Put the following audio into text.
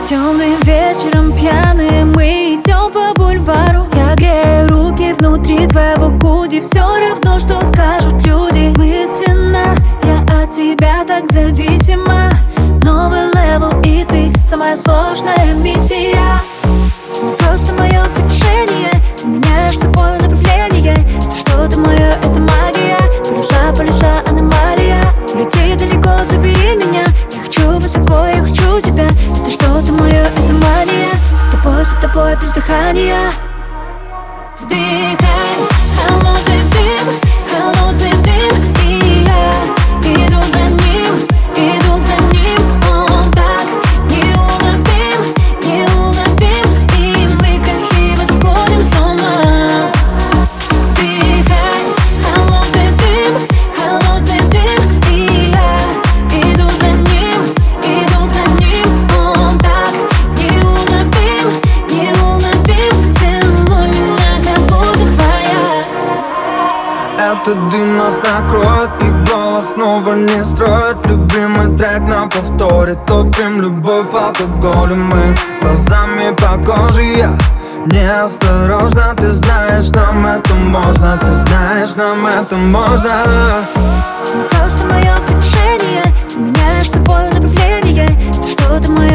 Темным вечером пьяным мы идем по бульвару. Я грею руки внутри твоего худи. Все равно, что скажут люди. Мысленно я от тебя так зависима. Новый левел, и ты самая сложная миссия. Просто мое притяжение, ты меняешь собой направление. Это что-то мое, это магия. Полюса, аномалия. Улети далеко, забери меня. Я хочу высоко, я хочу тебя. Это что-то мое, это мания. За тобой без дыхания. Вдыхай холодный дым, и я иду за ним. Он так неуловим, и мы красиво сходим с ума. Вдыхай холодный дым, и я иду за ним. Он так неуловим, целуй меня, как будто твоя. Этот дым нас накроет, и голос снова не строит. Любимый трек на повторе, топим любовь алкоголем. Мы глазами по коже, я неосторожно. Ты знаешь, нам это можно, ты знаешь, нам это можно. Просто мое притяжение, ты меняешь собой направление. Это что-то мое.